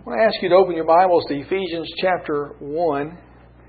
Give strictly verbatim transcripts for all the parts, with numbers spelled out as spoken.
I want to ask you to open your Bibles to Ephesians chapter one.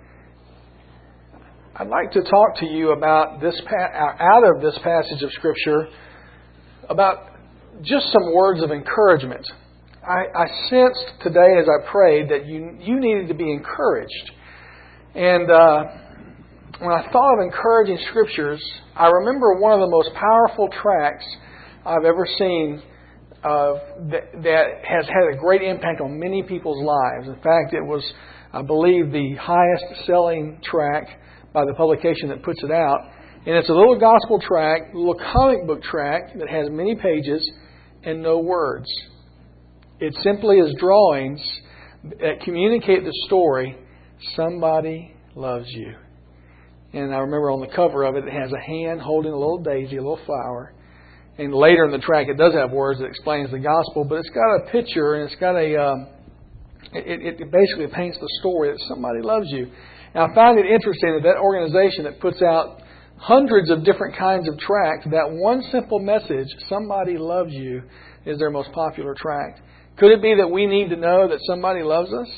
I'd like to talk to you about this out of this passage of Scripture about just some words of encouragement. I, I sensed today as I prayed that you you needed to be encouraged. And uh, when I thought of encouraging Scriptures, I remember one of the most powerful tracts I've ever seen Uh, that, that has had a great impact on many people's lives. In fact, it was, I believe, the highest selling tract by the publication that puts it out. And it's a little gospel tract, a little comic book tract that has many pages and no words. It simply is drawings that communicate the story, somebody loves you. And I remember on the cover of it, it has a hand holding a little daisy, a little flower. And later in the track, it does have words that explains the gospel, but it's got a picture and it's got a, um, it, it basically paints the story that somebody loves you. And I find it interesting that that organization that puts out hundreds of different kinds of tracts, that one simple message, somebody loves you, is their most popular tract. Could it be that we need to know that somebody loves us?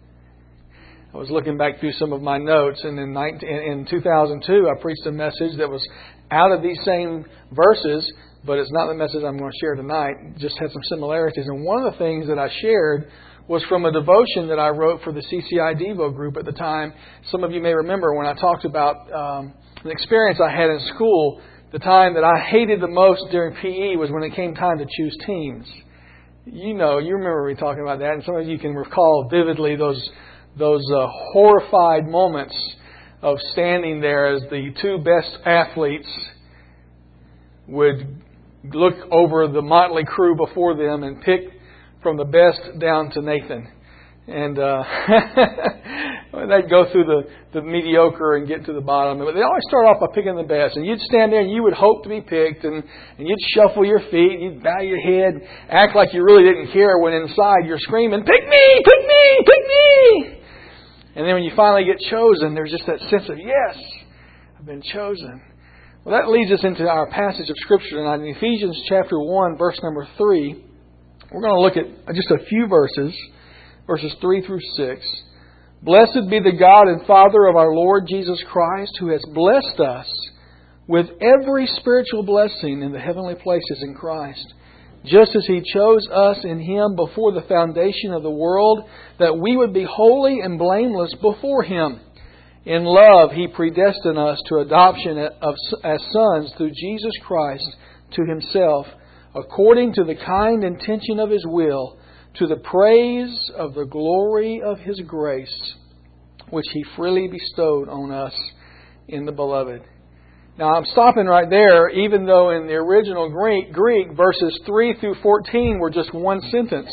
I was looking back through some of my notes, and in, nineteen, in two thousand two, I preached a message that was out of these same verses, but it's not the message I'm going to share tonight. It just had some similarities. And one of the things that I shared was from a devotion that I wrote for the C C I Devo group at the time. Some of you may remember when I talked about um, an experience I had in school. The time that I hated the most during P E was when it came time to choose teams. You know, you remember me talking about that, and some of you can recall vividly those those uh, horrified moments of standing there as the two best athletes would look over the motley crew before them and pick from the best down to Nathan. And uh, they'd go through the, the mediocre and get to the bottom. But they always start off by picking the best. And you'd stand there and you would hope to be picked. And, and you'd shuffle your feet. And you'd bow your head. Act like you really didn't care when inside you're screaming, pick me, pick me, pick me. And then when you finally get chosen, there's just that sense of, yes, I've been chosen. Well, that leads us into our passage of Scripture tonight. In Ephesians chapter one, verse number three, we're going to look at just a few verses, verses three through six. Blessed be the God and Father of our Lord Jesus Christ, who has blessed us with every spiritual blessing in the heavenly places in Christ, just as He chose us in Him before the foundation of the world, that we would be holy and blameless before Him. In love, He predestined us to adoption of, as sons through Jesus Christ to Himself, according to the kind intention of His will, to the praise of the glory of His grace, which He freely bestowed on us in the Beloved. Now, I'm stopping right there, even though in the original Greek, Greek verses three through fourteen were just one sentence,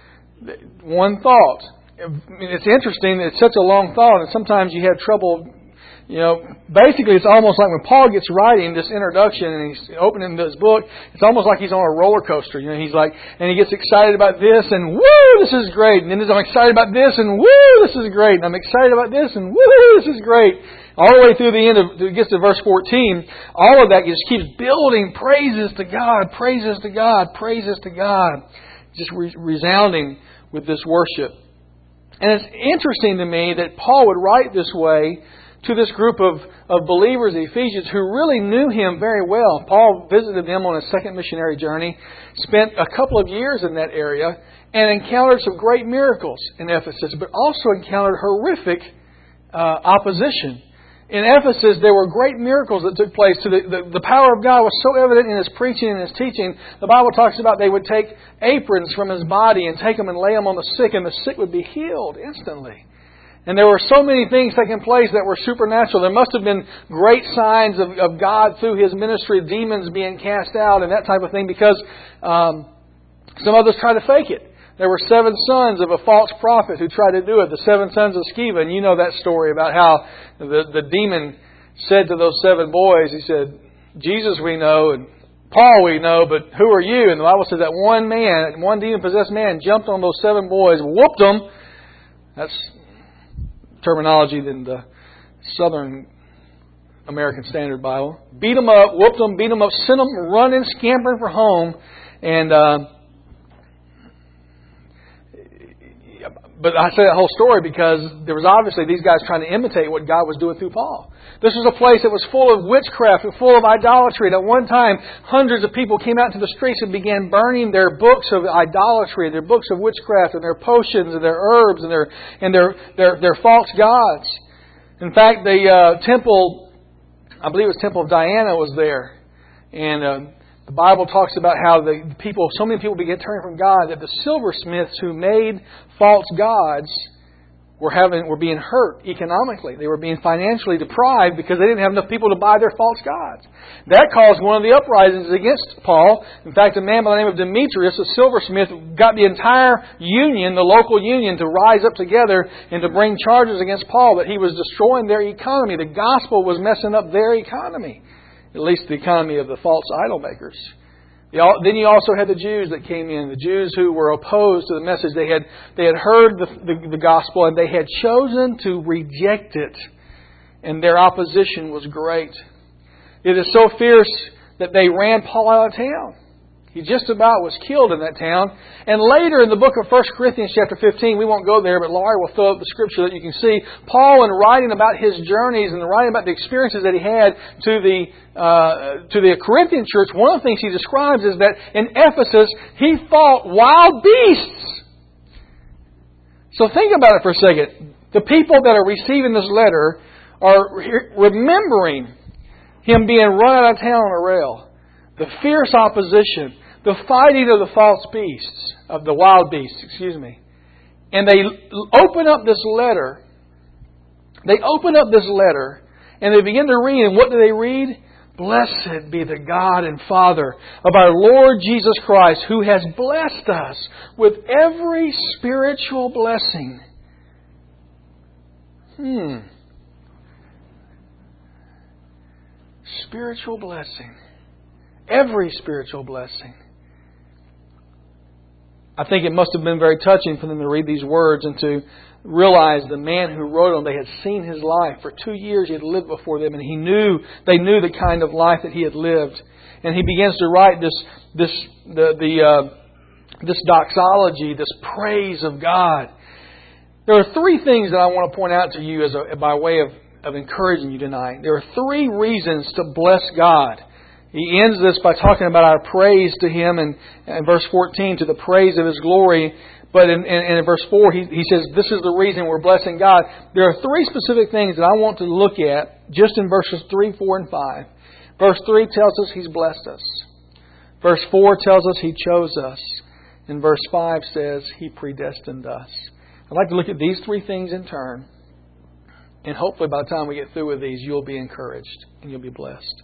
one thought. I mean, it's interesting. It's such a long thought, and sometimes you have trouble. You know, basically, it's almost like when Paul gets writing this introduction and he's opening his book, it's almost like he's on a roller coaster. You know, he's like, and he gets excited about this, and woo, this is great. And then I'm excited about this, and woo, this is great. And I'm excited about this, and woo, this is great. All the way through the end of, it gets to verse fourteen, all of that just keeps building praises to God, praises to God, praises to God. Just re- resounding with this worship. And it's interesting to me that Paul would write this way to this group of, of believers, the Ephesians, who really knew him very well. Paul visited them on a second missionary journey, spent a couple of years in that area, and encountered some great miracles in Ephesus, but also encountered horrific uh, opposition. In Ephesus, there were great miracles that took place. So the, the, the power of God was so evident in His preaching and His teaching. The Bible talks about they would take aprons from His body and take them and lay them on the sick, and the sick would be healed instantly. And there were so many things taking place that were supernatural. There must have been great signs of, of God through His ministry, demons being cast out and that type of thing, because um, some others tried to fake it. There were seven sons of a false prophet who tried to do it, the seven sons of Sceva. And you know that story about how the, the demon said to those seven boys, he said, Jesus we know and Paul we know, but who are you? And the Bible says that one man, one demon-possessed man jumped on those seven boys, whooped them. That's terminology in the Southern American Standard Bible. Beat them up, whooped them, beat them up, sent them running, scampering for home. And... Uh, But I say that whole story because there was obviously these guys trying to imitate what God was doing through Paul. This was a place that was full of witchcraft and full of idolatry. And at one time, hundreds of people came out to the streets and began burning their books of idolatry, their books of witchcraft, and their potions, and their herbs, and their and their their, their false gods. In fact, the uh, temple, I believe it was Temple of Diana, was there, and uh, the Bible talks about how the people, so many people began turning from God that the silversmiths who made false gods were having were being hurt economically. They were being financially deprived because they didn't have enough people to buy their false gods. That caused one of the uprisings against Paul. In fact, a man by the name of Demetrius, a silversmith, got the entire union, the local union, to rise up together and to bring charges against Paul that he was destroying their economy. The gospel was messing up their economy. At least the economy of the false idol makers. Then you also had the Jews that came in, the Jews who were opposed to the message. They had they had heard the, the, the gospel and they had chosen to reject it. And their opposition was great. It is so fierce that they ran Paul out of town. He just about was killed in that town. And later in the book of First Corinthians chapter fifteen, we won't go there, but Laurie will throw up the scripture that you can see. Paul, in writing about his journeys and writing about the experiences that he had to the uh, to the Corinthian church, one of the things he describes is that in Ephesus, he fought wild beasts. So think about it for a second. The people that are receiving this letter are remembering him being run out of town on a rail. The fierce opposition, the fighting of the false beasts, of the wild beasts, excuse me. And they open up this letter. They open up this letter and they begin to read. And what do they read? Blessed be the God and Father of our Lord Jesus Christ, who has blessed us with every spiritual blessing. Hmm. Spiritual blessing. Every spiritual blessing. I think it must have been very touching for them to read these words and to realize the man who wrote them, they had seen his life. For two years he had lived before them and he knew, they knew the kind of life that he had lived. And he begins to write this, this, the, the, uh, this doxology, this praise of God. There are three things that I want to point out to you as a, by way of, of encouraging you tonight. There are three reasons to bless God. He ends this by talking about our praise to Him in, in verse fourteen, to the praise of His glory. But in, in, in verse four, he, he says, this is the reason we're blessing God. There are three specific things that I want to look at just in verses three, four, and five. Verse three tells us He's blessed us. Verse four tells us He chose us. And verse five says He predestined us. I'd like to look at these three things in turn. And hopefully by the time we get through with these, you'll be encouraged and you'll be blessed.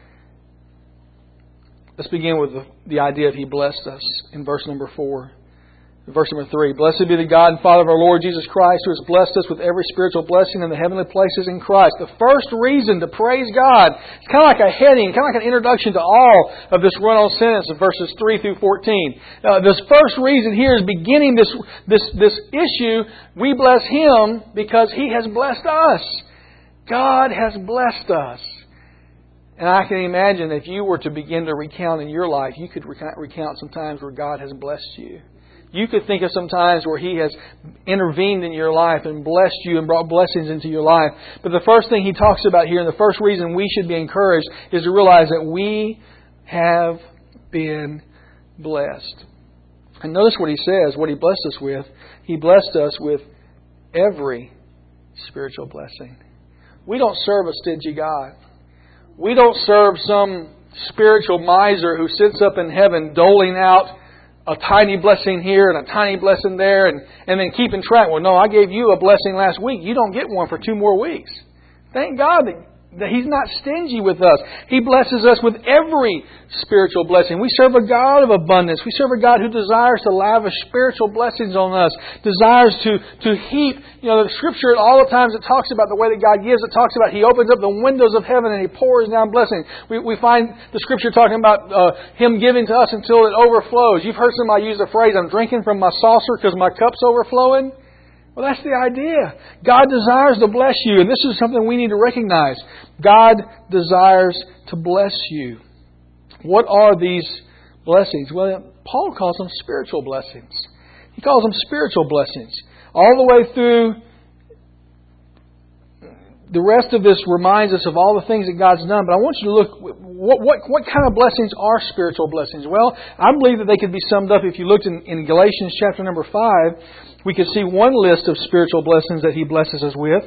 Let's begin with the, the idea of He blessed us in verse number four. Verse number three. Blessed be the God and Father of our Lord Jesus Christ, who has blessed us with every spiritual blessing in the heavenly places in Christ. The first reason to praise God, it's kind of like a heading, kind of like an introduction to all of this run-on sentence of verses three through fourteen. Uh, this first reason here is beginning this, this, this issue. We bless Him because He has blessed us. God has blessed us. And I can imagine if you were to begin to recount in your life, you could recount some times where God has blessed you. You could think of some times where He has intervened in your life and blessed you and brought blessings into your life. But the first thing he talks about here, and the first reason we should be encouraged, is to realize that we have been blessed. And notice what he says, what He blessed us with. He blessed us with every spiritual blessing. We don't serve a stingy God. We don't serve some spiritual miser who sits up in heaven doling out a tiny blessing here and a tiny blessing there and, and then keeping track. Well, no, I gave you a blessing last week. You don't get one for two more weeks. Thank God that, that He's not stingy with us. He blesses us with every spiritual blessing. We serve a God of abundance. We serve a God who desires to lavish spiritual blessings on us, desires to, to heap. You know, the Scripture, all the times it talks about the way that God gives, it talks about He opens up the windows of heaven and He pours down blessing. We, we find the Scripture talking about uh, Him giving to us until it overflows. You've heard somebody use the phrase, I'm drinking from my saucer because my cup's overflowing. Well, that's the idea. God desires to bless you, and this is something we need to recognize. God desires to bless you. What are these blessings? Well, Paul calls them spiritual blessings. He calls them spiritual blessings. All the way through, the rest of this reminds us of all the things that God's done. But I want you to look, what, what, what kind of blessings are spiritual blessings? Well, I believe that they could be summed up. If you looked in, in Galatians chapter number five, we could see one list of spiritual blessings that He blesses us with.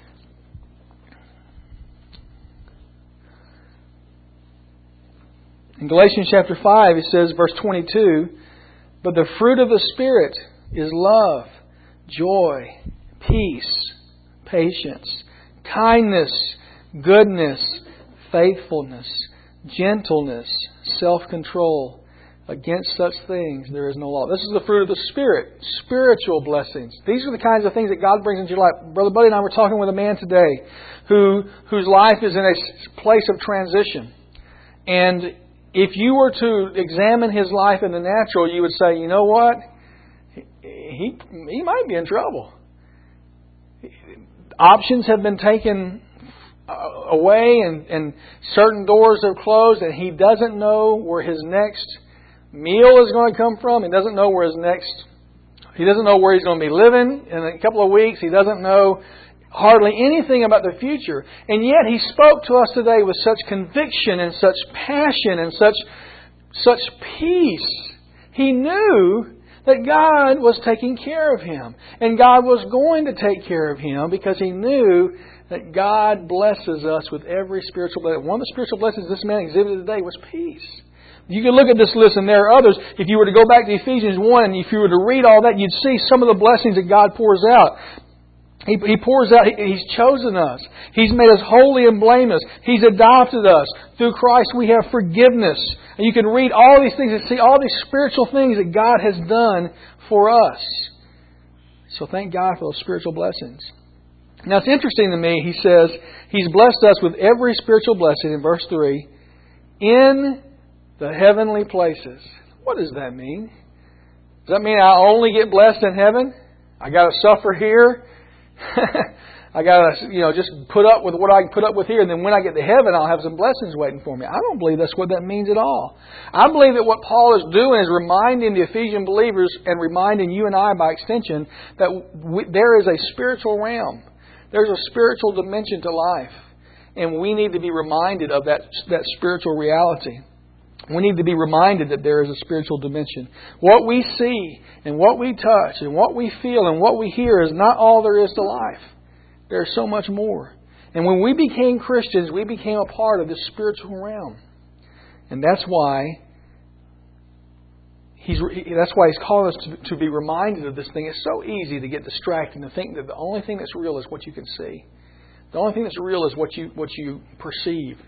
In Galatians chapter five, it says, verse twenty-two, "But the fruit of the Spirit is love, joy, peace, patience, kindness, goodness, faithfulness, gentleness, self-control. Against such things there is no law." This is the fruit of the Spirit. Spiritual blessings. These are the kinds of things that God brings into your life. Brother Buddy and I were talking with a man today who whose life is in a place of transition. And if you were to examine his life in the natural, you would say, you know what? He, he, he might be in trouble. Options have been taken away and, and certain doors are closed, and he doesn't know where his next meal is going to come from. He doesn't know where his next... He doesn't know where he's going to be living in a couple of weeks. He doesn't know hardly anything about the future. And yet He spoke to us today with such conviction and such passion and such, such peace. He knew that God was taking care of him. And God was going to take care of him because He knew that God blesses us with every spiritual blessing. One of the spiritual blessings this man exhibited today was peace. You can look at this list, and there are others. If you were to go back to Ephesians one, and if you were to read all that, you'd see some of the blessings that God pours out. He, he pours out, he, He's chosen us. He's made us holy and blameless. He's adopted us. Through Christ we have forgiveness. And you can read all these things and see all these spiritual things that God has done for us. So thank God for those spiritual blessings. Now it's interesting to me, he says, He's blessed us with every spiritual blessing in verse three, in the heavenly places. What does that mean? Does that mean I only get blessed in heaven? I got to suffer here? I got to, you know, just put up with what I can put up with here, and then when I get to heaven, I'll have some blessings waiting for me. I don't believe that's what that means at all. I believe that what Paul is doing is reminding the Ephesian believers and reminding you and I by extension that we, there is a spiritual realm. There's a spiritual dimension to life. And we need to be reminded of that, that spiritual reality. We need to be reminded that there is a spiritual dimension. What we see and what we touch and what we feel and what we hear is not all there is to life. There's so much more. And when we became Christians, we became a part of this spiritual realm. And that's why He's, that's why He's calling us to, to be reminded of this thing. It's so easy to get distracted and to think that the only thing that's real is what you can see. The only thing that's real is what you what you perceive.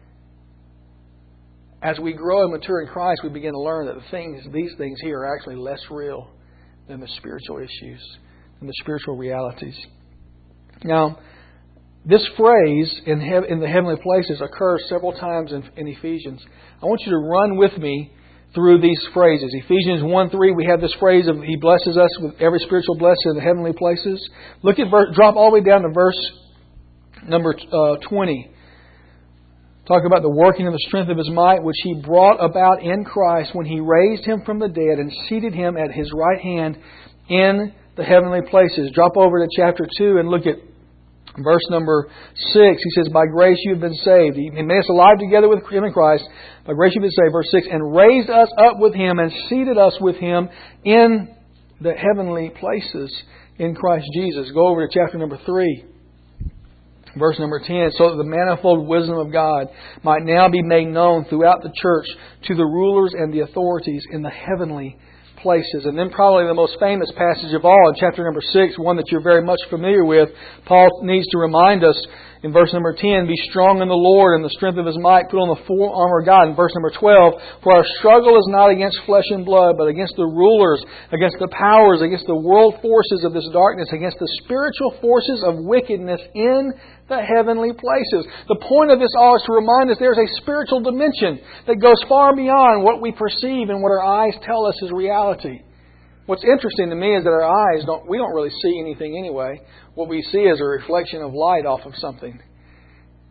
As we grow and mature in Christ, we begin to learn that the things, these things here are actually less real than the spiritual issues and the spiritual realities. Now, this phrase in, he- in the heavenly places occurs several times in, in Ephesians. I want you to run with me through these phrases. Ephesians one three, we have this phrase of He blesses us with every spiritual blessing in the heavenly places. Look at verse, drop all the way down to verse number uh, twenty. Talk about the working of the strength of His might, which He brought about in Christ when He raised Him from the dead and seated Him at His right hand in the heavenly places. Drop over to chapter two and look at verse number six. He says, by grace you have been saved. He made us alive together with Him in Christ. By grace you have been saved. Verse six, and raised us up with Him and seated us with Him in the heavenly places in Christ Jesus. Go over to chapter number three. Verse number ten, so that the manifold wisdom of God might now be made known throughout the church to the rulers and the authorities in the heavenly places. And then probably the most famous passage of all in chapter number six, one that you're very much familiar with, Paul needs to remind us in verse number ten, be strong in the Lord and the strength of His might, put on the full armor of God. In verse number twelve, for our struggle is not against flesh and blood, but against the rulers, against the powers, against the world forces of this darkness, against the spiritual forces of wickedness in the heavenly places. The point of this all is to remind us there's a spiritual dimension that goes far beyond what we perceive and what our eyes tell us is reality. What's interesting to me is that our eyes don't, we don't really see anything anyway. What we see is a reflection of light off of something.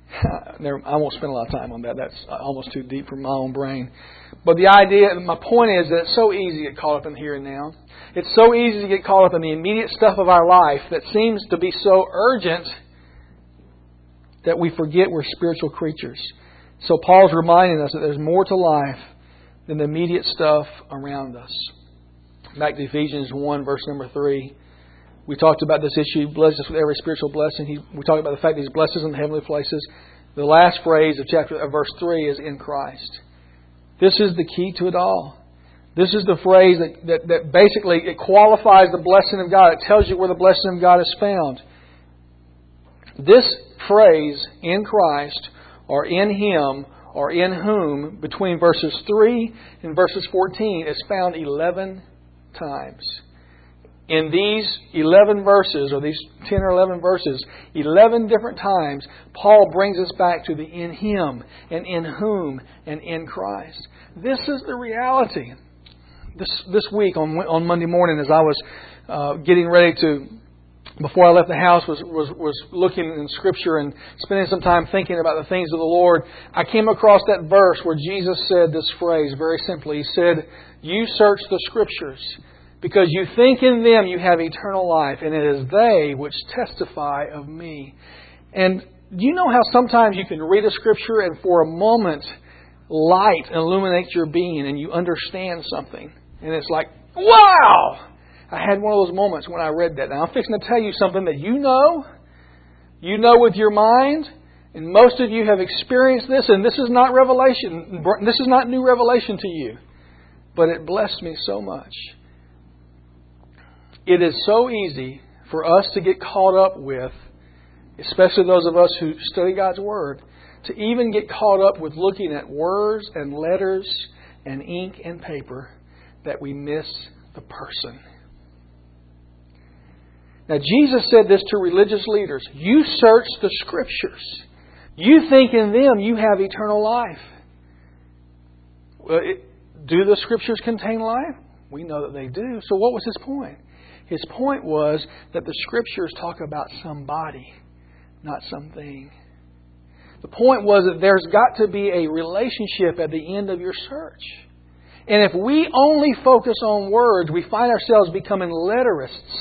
I won't spend a lot of time on that. That's almost too deep for my own brain. But the idea, my point is that it's so easy to get caught up in the here and now. It's so easy to get caught up in the immediate stuff of our life that seems to be so urgent that we forget we're spiritual creatures. So Paul's reminding us that there's more to life than the immediate stuff around us. Back to Ephesians one, verse number three. We talked about this issue. He blesses us with every spiritual blessing. He, we talked about the fact that He's blessed us in the heavenly places. The last phrase of chapter of verse three is in Christ. This is the key to it all. This is the phrase that, that, that basically it qualifies the blessing of God. It tells you where the blessing of God is found. This phrase, in Christ, or in Him, or in whom, between verses three and verses fourteen, is found eleven times. In these eleven verses, or these ten or eleven verses, eleven different times, Paul brings us back to the in Him, and in whom, and in Christ. This is the reality. This this week, on on Monday morning, as I was uh, getting ready to, before I left the house, was, was, was looking in Scripture and spending some time thinking about the things of the Lord, I came across that verse where Jesus said this phrase very simply. He said, "You search the Scriptures, because you think in them you have eternal life, and it is they which testify of me." And do you know how sometimes you can read a Scripture and for a moment light illuminates your being and you understand something? And it's like, wow! I had one of those moments when I read that. Now I'm fixing to tell you something that you know. You know with your mind. And most of you have experienced this. And this is not revelation. This is not new revelation to you. But it blessed me so much. It is so easy for us to get caught up with, especially those of us who study God's Word, to even get caught up with looking at words and letters and ink and paper, that we miss the person. Now, Jesus said this to religious leaders. You search the Scriptures. You think in them you have eternal life. Well, it, do the Scriptures contain life? We know that they do. So what was His point? His point was that the Scriptures talk about somebody, not something. The point was that there's got to be a relationship at the end of your search. And if we only focus on words, we find ourselves becoming letterists.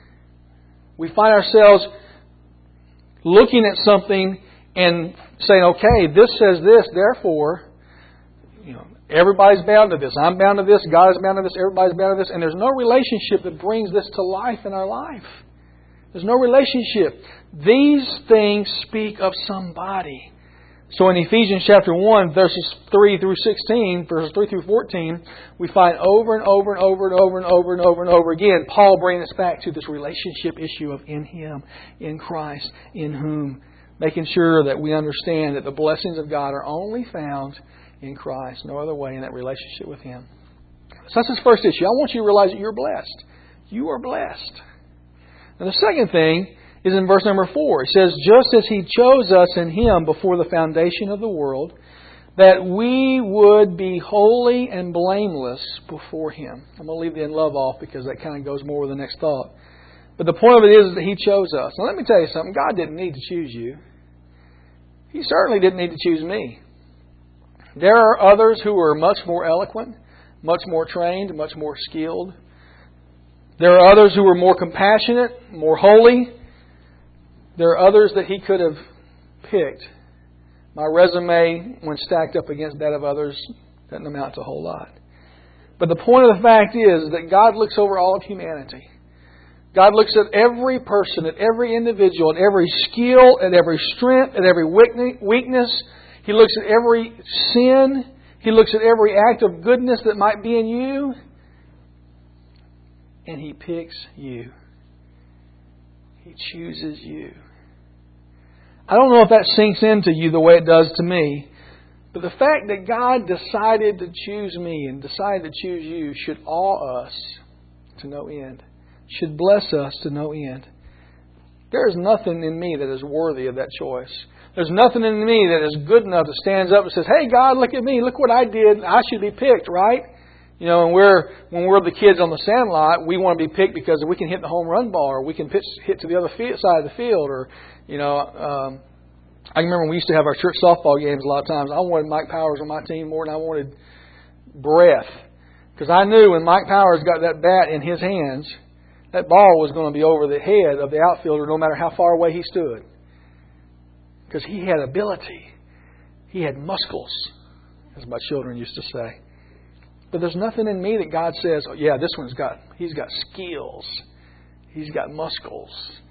We find ourselves looking at something and saying, okay, this says this, therefore, you know, everybody's bound to this. I'm bound to this. God is bound to this. Everybody's bound to this. And there's no relationship that brings this to life in our life. There's no relationship. These things speak of somebody. So in Ephesians chapter one, verses three through sixteen, verses three through fourteen, we find over and over and over and over and over and over and over again, Paul bringing us back to this relationship issue of in Him, in Christ, in whom, making sure that we understand that the blessings of God are only found in Christ, no other way in that relationship with Him. So that's His first issue. I want you to realize that you're blessed. You are blessed. And the second thing is in verse number four. It says, just as He chose us in Him before the foundation of the world, that we would be holy and blameless before Him. I'm going to leave the in love off because that kind of goes more with the next thought. But the point of it is that He chose us. Now let me tell you something. God didn't need to choose you. He certainly didn't need to choose me. There are others who are much more eloquent, much more trained, much more skilled. There are others who are more compassionate, more holy. There are others that He could have picked. My resume, when stacked up against that of others, doesn't amount to a whole lot. But the point of the fact is that God looks over all of humanity. God looks at every person, at every individual, at every skill, at every strength, at every weakness. He looks at every sin. He looks at every act of goodness that might be in you. And He picks you. He chooses you. I don't know if that sinks into you the way it does to me, but the fact that God decided to choose me and decided to choose you should awe us to no end. Should bless us to no end. There is nothing in me that is worthy of that choice. There's nothing in me that is good enough that stands up and says, hey God, look at me, look what I did, I should be picked, right? You know, and we're when we're the kids on the sandlot, we want to be picked because we can hit the home run ball, or we can pitch hit to the other field, side of the field, or you know, um, I remember when we used to have our church softball games a lot of times. I wanted Mike Powers on my team more than I wanted breath. Because I knew when Mike Powers got that bat in his hands, that ball was going to be over the head of the outfielder no matter how far away he stood. Because he had ability. He had muscles, as my children used to say. But there's nothing in me that God says, oh yeah, this one's got, he's got skills. He's got muscles.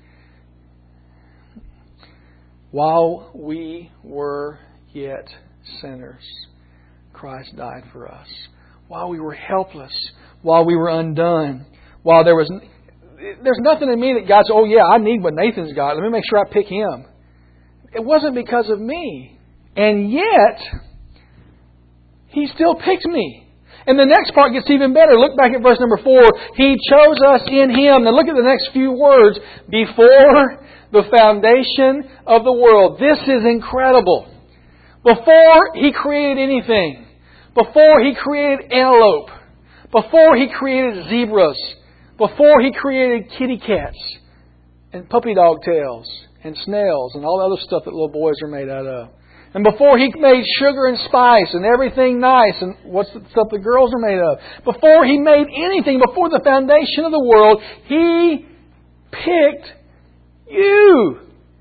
While we were yet sinners, Christ died for us. While we were helpless, while we were undone, while there was, there's nothing in me that God said, oh yeah, I need what Nathan's got. Let me make sure I pick him. It wasn't because of me. And yet, He still picked me. And the next part gets even better. Look back at verse number four. He chose us in Him. Now look at the next few words. Before the foundation of the world. This is incredible. Before He created anything. Before He created antelope. Before He created zebras. Before He created kitty cats. And puppy dog tails. And snails. And all the other stuff that little boys are made out of. And before He made sugar and spice and everything nice and what's the stuff the girls are made of. Before He made anything, before the foundation of the world, He picked you.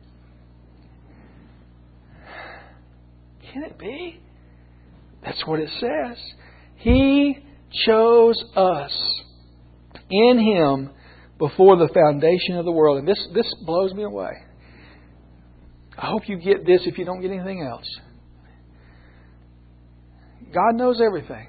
Can it be? That's what it says. He chose us in Him before the foundation of the world. And this, this blows me away. I hope you get this if you don't get anything else. God knows everything.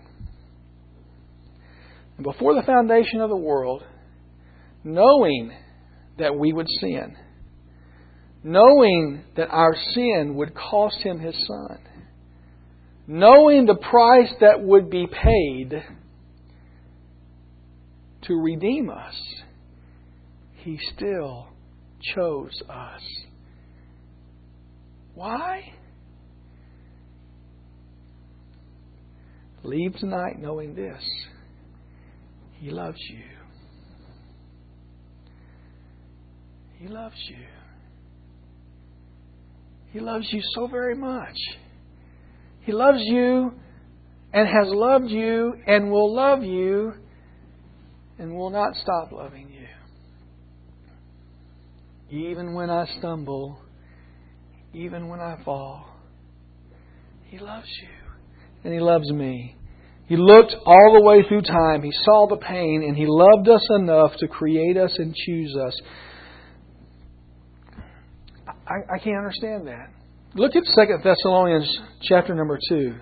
And before the foundation of the world, knowing that we would sin, knowing that our sin would cost Him His Son, knowing the price that would be paid to redeem us, He still chose us. Why? Leave tonight knowing this. He loves you. He loves you. He loves you so very much. He loves you and has loved you and will love you and will not stop loving you. Even when I stumble, even when I fall, He loves you. And He loves me. He looked all the way through time. He saw the pain. And He loved us enough to create us and choose us. I, I can't understand that. Look at Second Thessalonians chapter number two.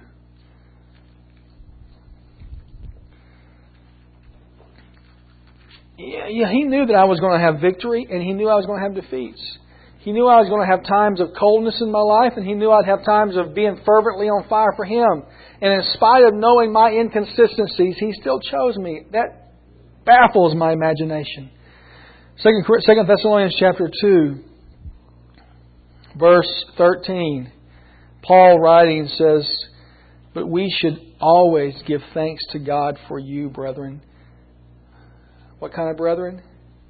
Yeah, yeah, He knew that I was going to have victory. And He knew I was going to have defeats. He knew I was going to have times of coldness in my life, and He knew I'd have times of being fervently on fire for Him. And in spite of knowing my inconsistencies, He still chose me. That baffles my imagination. Second Thessalonians chapter two, verse thirteen. Paul writing says, "But we should always give thanks to God for you, brethren." What kind of brethren?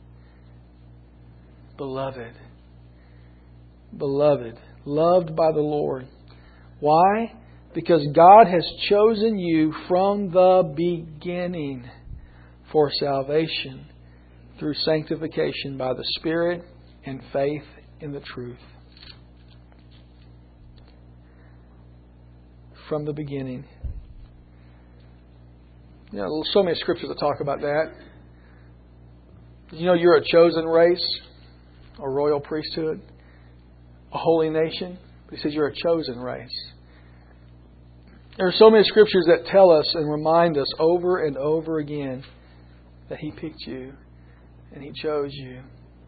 Beloved. Beloved, loved by the Lord. Why? Because God has chosen you from the beginning for salvation through sanctification by the Spirit and faith in the truth. From the beginning. You know, so many scriptures that talk about that. You know, you're a chosen race, a royal priesthood, a holy nation. He says you're a chosen race. There are so many scriptures that tell us and remind us over and over again that He picked you and He chose you.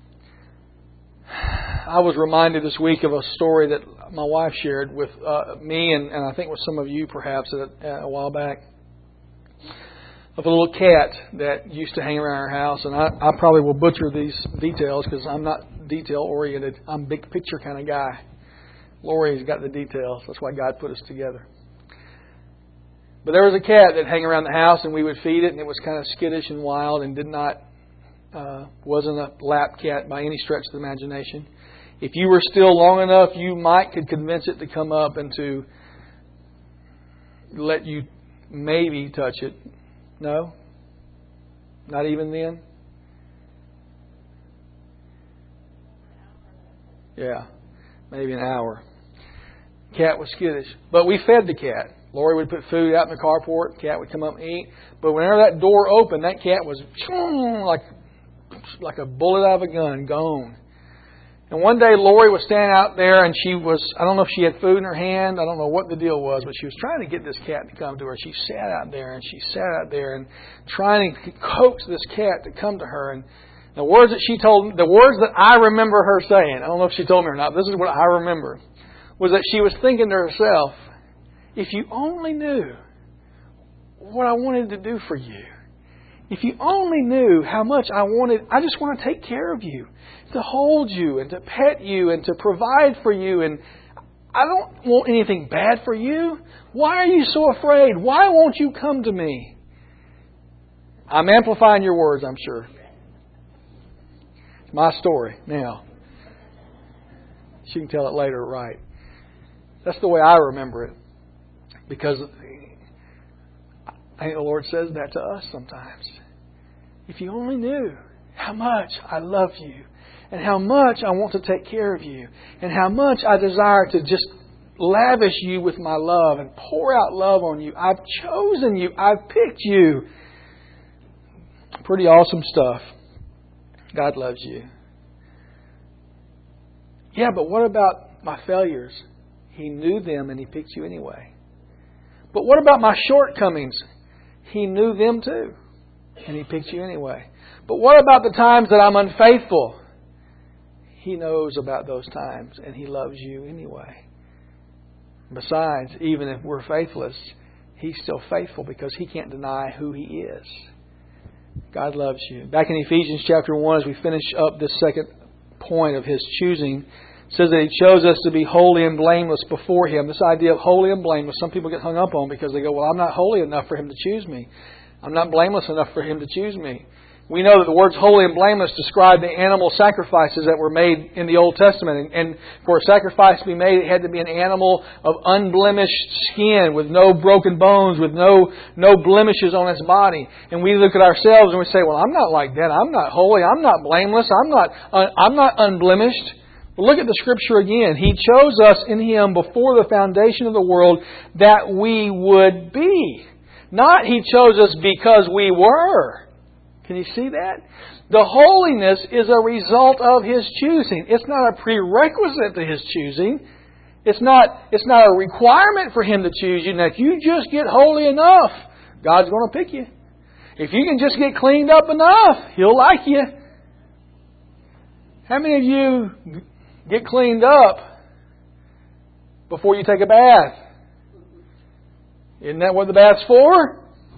I was reminded this week of a story that my wife shared with uh, me and, and I think with some of you perhaps a, a while back, of a little cat that used to hang around our house. And I, I probably will butcher these details because I'm not detail-oriented. I'm a big picture kind of guy. Lori's got the details. That's why God put us together. But there was a cat that hang around the house and we would feed it, and it was kind of skittish and wild and did not, uh, wasn't a lap cat by any stretch of the imagination. If you were still long enough, you might could convince it to come up and to let you maybe touch it. No? Not even then? Yeah, maybe an hour. Cat was skittish. But we fed the cat. Lori would put food out in the carport. Cat would come up and eat. But whenever that door opened, that cat was like, like a bullet out of a gun, gone. And one day Lori was standing out there and she was, I don't know if she had food in her hand. I don't know what the deal was, but she was trying to get this cat to come to her. She sat out there and she sat out there and trying to coax this cat to come to her. And the words that she told, the words that I remember her saying, I don't know if she told me or not, this is what I remember, was that she was thinking to herself, if you only knew what I wanted to do for you, if you only knew how much I wanted, I just want to take care of you, to hold you and to pet you and to provide for you. And I don't want anything bad for you. Why are you so afraid? Why won't you come to me? I'm amplifying your words, I'm sure. It's my story now. She can tell it later, right? That's the way I remember it. Because I think the Lord says that to us sometimes. If you only knew how much I love you and how much I want to take care of you and how much I desire to just lavish you with my love and pour out love on you. I've chosen you. I've picked you. Pretty awesome stuff. God loves you. Yeah, but what about my failures? He knew them and He picked you anyway. But what about my shortcomings? He knew them too. And He picked you anyway. But what about the times that I'm unfaithful? He knows about those times and He loves you anyway. Besides, even if we're faithless, He's still faithful because He can't deny who He is. God loves you. Back in Ephesians chapter one, as we finish up this second point of His choosing, it says that He chose us to be holy and blameless before Him. This idea of holy and blameless, some people get hung up on because they go, well, I'm not holy enough for Him to choose me. I'm not blameless enough for Him to choose me. We know that the words holy and blameless describe the animal sacrifices that were made in the Old Testament. And, and for a sacrifice to be made, it had to be an animal of unblemished skin, with no broken bones, with no no blemishes on its body. And we look at ourselves and we say, well, I'm not like that. I'm not holy. I'm not blameless. I'm not, I'm not unblemished. But look at the Scripture again. He chose us in Him before the foundation of the world that we would be. Not He chose us because we were. Can you see that? The holiness is a result of His choosing. It's not a prerequisite to His choosing. It's not, it's not a requirement for Him to choose you. Now, if you just get holy enough, God's going to pick you. If you can just get cleaned up enough, He'll like you. How many of you get cleaned up before you take a bath? Isn't that what the bath's for?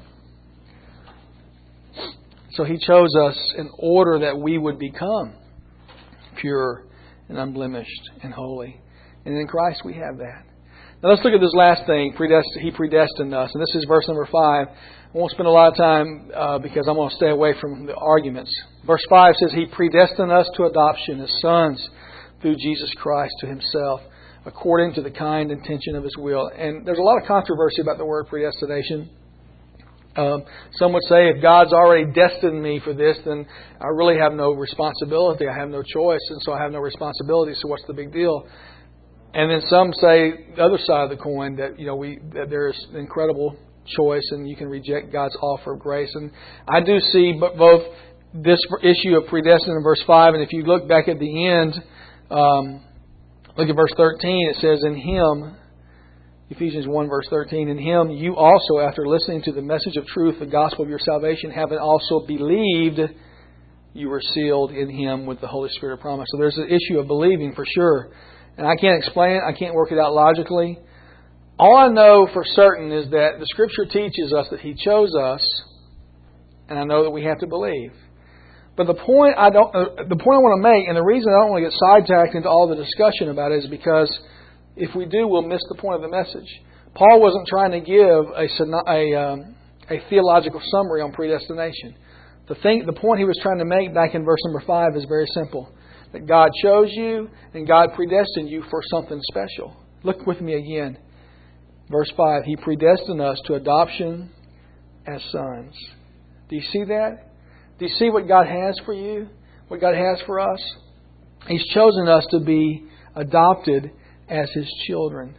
So He chose us in order that we would become pure and unblemished and holy. And in Christ we have that. Now let's look at this last thing. He predestined us. And this is verse number five. I won't spend a lot of time uh, because I'm going to stay away from the arguments. Verse five says, He predestined us to adoption as sons through Jesus Christ to Himself, according to the kind intention of His will. And there's a lot of controversy about the word predestination. Um, some would say if God's already destined me for this, then I really have no responsibility. I have no choice, and so I have no responsibility. So what's the big deal? And then some say the other side of the coin, that you know we that there's incredible choice and you can reject God's offer of grace. And I do see both this issue of predestined in verse five, and if you look back at the end, um, look at verse thirteen. It says, "In Him." Ephesians one verse thirteen, "In Him you also, after listening to the message of truth, the gospel of your salvation, having also believed, you were sealed in Him with the Holy Spirit of promise." So there's an issue of believing for sure. And I can't explain it. I can't work it out logically. All I know for certain is that the Scripture teaches us that He chose us, and I know that we have to believe. But the point I don't, uh, the point I want to make, and the reason I don't want to get sidetracked into all the discussion about it, is because if we do, we'll miss the point of the message. Paul wasn't trying to give a a, um, a theological summary on predestination. The thing, the point he was trying to make back in verse number five is very simple. that God chose you and God predestined you for something special. Look with me again. Verse five, He predestined us to adoption as sons. Do you see that? Do you see what God has for you? What God has for us? He's chosen us to be adopted as His children.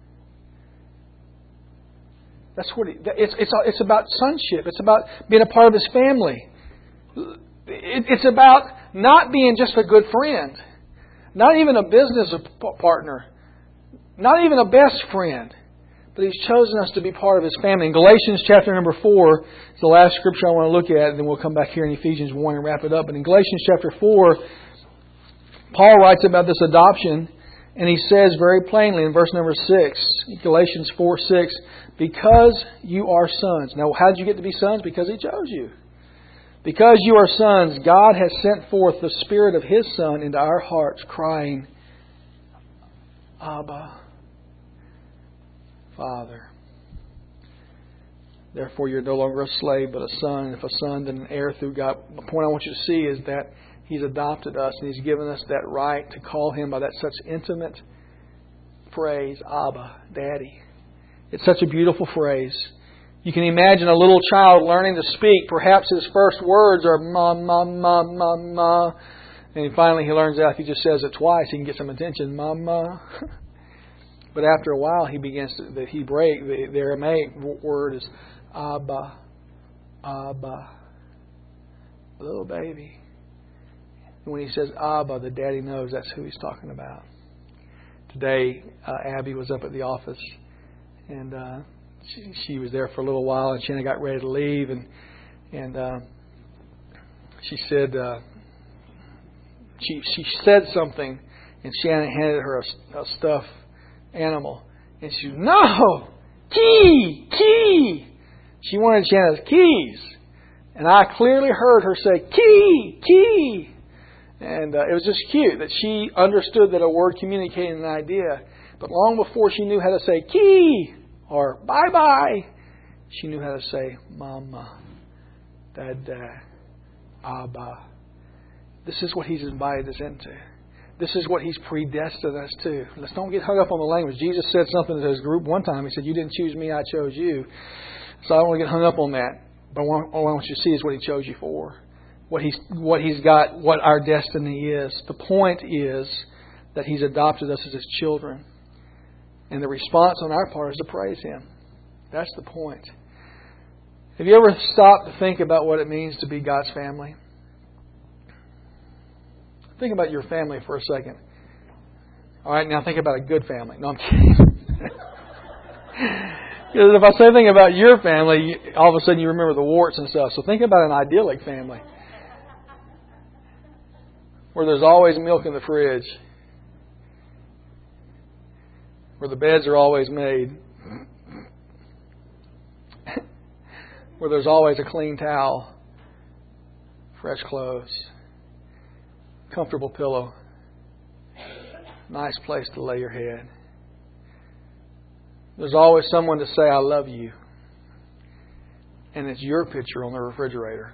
That's what it, it's, it's, it's about sonship. It's about being a part of His family. It, it's about not being just a good friend. Not even a business partner. Not even a best friend. But He's chosen us to be part of His family. In Galatians chapter number four is the last scripture I want to look at. And then we'll come back here in Ephesians one and wrap it up. But in Galatians chapter four, Paul writes about this adoption. And he says very plainly in verse number six, Galatians four six, because you are sons. Now, how did you get to be sons? Because He chose you. Because you are sons, God has sent forth the Spirit of His Son into our hearts, crying, Abba, Father. Therefore, you're no longer a slave, but a son. If a son, then an heir through God. The point I want you to see is that He's adopted us and He's given us that right to call Him by that such intimate phrase, Abba, Daddy. It's such a beautiful phrase. You can imagine a little child learning to speak. Perhaps his first words are ma, ma, ma, ma, ma. And finally he learns that if he just says it twice, he can get some attention. Mama. But after a while, he begins to, the Hebraic, the, the Aramaic word is Abba, Abba, little baby. And when he says Abba, the daddy knows that's who he's talking about. Today, uh, Abby was up at the office, and uh, she, she was there for a little while, and Shannon got ready to leave, and and uh, she said uh, she she said something, and Shannon handed her a, a stuffed animal, and she said, "No, key, key." She wanted Shannon's keys, and I clearly heard her say, "Key, key." And uh, it was just cute that she understood that a word communicated an idea. But long before she knew how to say key or bye-bye, she knew how to say mama, dada, abba. This is what He's invited us into. This is what He's predestined us to. Let's don't get hung up on the language. Jesus said something to His group one time. He said, "You didn't choose me, I chose you." So I don't want to get hung up on that. But all I want you to see is what He chose you for. What he's what he's got, what our destiny is. The point is that He's adopted us as His children. And the response on our part is to praise Him. That's the point. Have you ever stopped to think about what it means to be God's family? Think about your family for a second. All right, now think about a good family. No, I'm kidding. Because if I say anything about your family, all of a sudden you remember the warts and stuff. So think about an idyllic family, where there's always milk in the fridge, where the beds are always made, where there's always a clean towel, fresh clothes, comfortable pillow, nice place to lay your head. There's always someone to say, "I love you." And it's your picture on the refrigerator.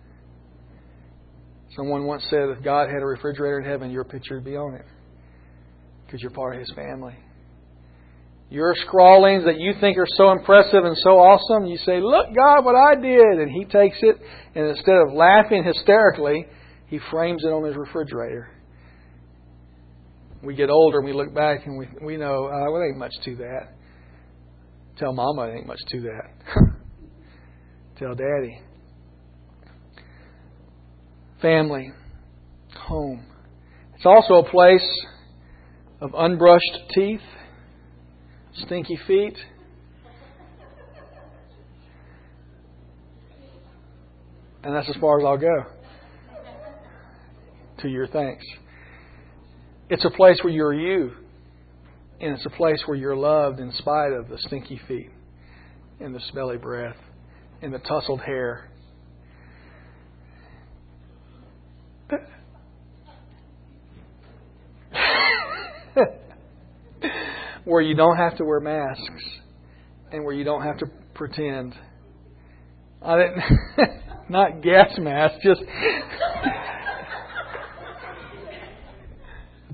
Someone once said, if God had a refrigerator in heaven, your picture would be on it. Because you're part of His family. Your scrawlings that you think are so impressive and so awesome, you say, "Look, God, what I did." And He takes it, and instead of laughing hysterically, He frames it on His refrigerator. We get older and we look back and we we know, uh, well, there ain't much to that. Tell Mama there ain't much to that. Tell Daddy. Family. Home. It's also a place of unbrushed teeth, stinky feet, and that's as far as I'll go. To your thanks. It's a place where you're you. And it's a place where you're loved in spite of the stinky feet and the smelly breath and the tousled hair. Where you don't have to wear masks and where you don't have to pretend. I didn't, not gas masks, just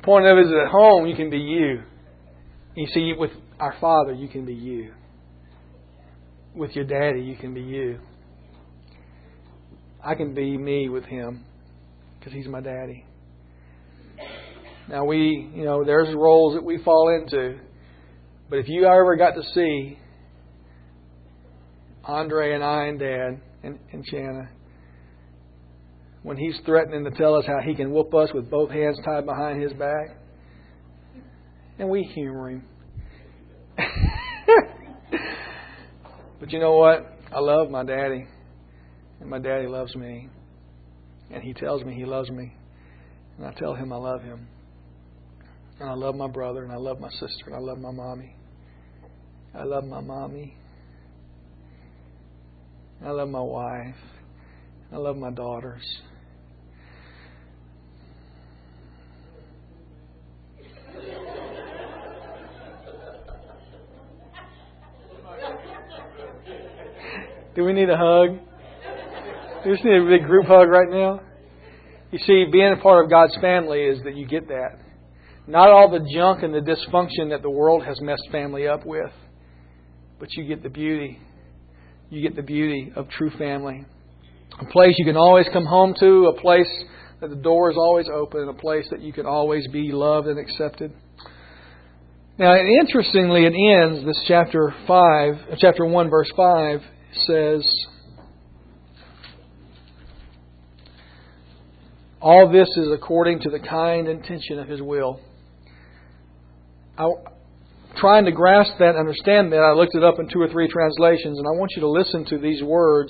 point of it is that at home you can be you. You see, with our Father you can be you. With your daddy you can be you. I can be me with him because he's my daddy. Now we, you know, there's roles that we fall into. But if you ever got to see Andre and I and Dad and, and Shanna, when he's threatening to tell us how he can whoop us with both hands tied behind his back, and we humor him. But you know what? I love my daddy. And my daddy loves me. And he tells me he loves me. And I tell him I love him. And I love my brother. And I love my sister. And I love my mommy. I love my mommy. I love my wife. I love my daughters. Do we need a hug? Do we just need a big group hug right now? You see, being a part of God's family is that you get that. Not all the junk and the dysfunction that the world has messed family up with. But you get the beauty. You get the beauty of true family. A place you can always come home to. A place that the door is always open. A place that you can always be loved and accepted. Now, interestingly, it ends, this chapter five, chapter one, verse five, says, all this is according to the kind intention of His will. I, trying to grasp that and understand that, I looked it up in two or three translations, and I want you to listen to these words.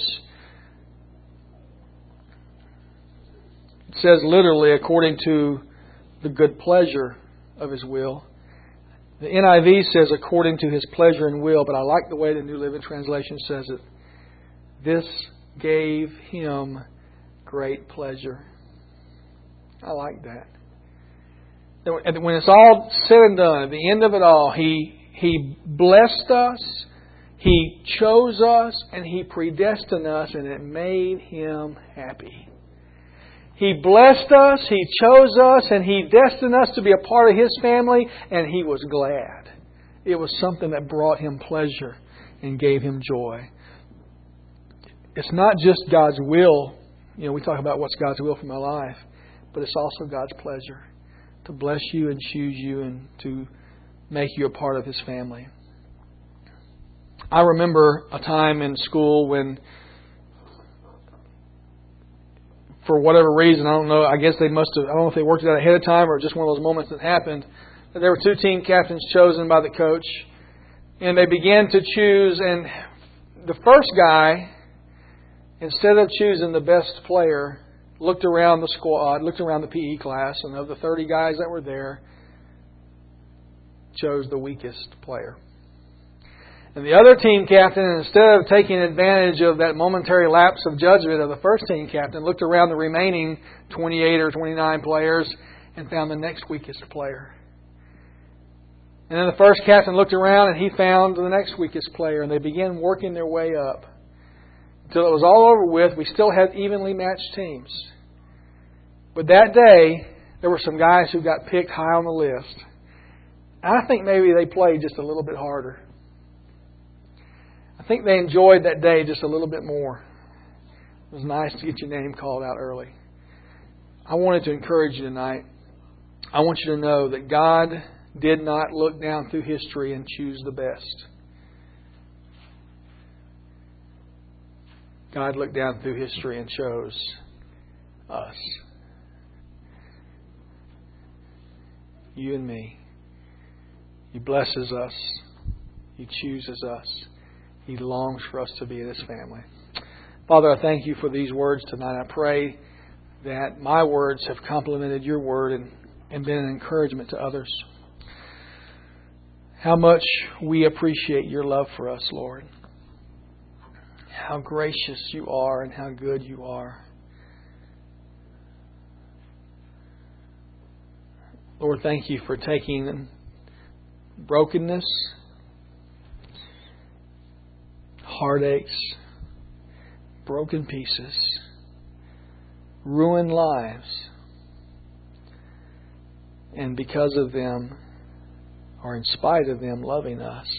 It says literally, according to the good pleasure of His will. The N I V says, according to His pleasure and will, but I like the way the New Living Translation says it. This gave Him great pleasure. I like that. And when it's all said and done, at the end of it all, He He blessed us, He chose us, and He predestined us, and it made Him happy. He blessed us, He chose us, and He destined us to be a part of His family, and He was glad. It was something that brought Him pleasure and gave Him joy. It's not just God's will. You know, we talk about what's God's will for my life, but it's also God's pleasure to bless you and choose you and to make you a part of His family. I remember a time in school when, for whatever reason, I don't know, I guess they must have, I don't know if they worked it out ahead of time or just one of those moments that happened, that there were two team captains chosen by the coach, and they began to choose, and the first guy, instead of choosing the best player, looked around the squad, looked around the P E class, and of the thirty guys that were there, chose the weakest player. And the other team captain, instead of taking advantage of that momentary lapse of judgment of the first team captain, looked around the remaining twenty-eight or twenty-nine players and found the next weakest player. And then the first captain looked around and he found the next weakest player, and they began working their way up. Until it was all over with, we still had evenly matched teams. But that day, there were some guys who got picked high on the list. And I think maybe they played just a little bit harder. I think they enjoyed that day just a little bit more. It was nice to get your name called out early. I wanted to encourage you tonight. I want you to know that God did not look down through history and choose the best. God looked down through history and chose us. You and me. He blesses us. He chooses us. He longs for us to be in His family. Father, I thank You for these words tonight. I pray that my words have complemented Your word and, and been an encouragement to others. How much we appreciate Your love for us, Lord. How gracious You are and how good You are. Lord, thank You for taking brokenness, heartaches, broken pieces, ruined lives, And because of them, or in spite of them loving us,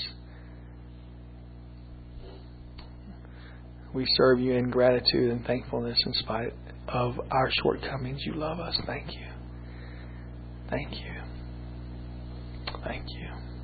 we serve you in gratitude and thankfulness in spite of our shortcomings. You love us. Thank you. Thank you. Thank you.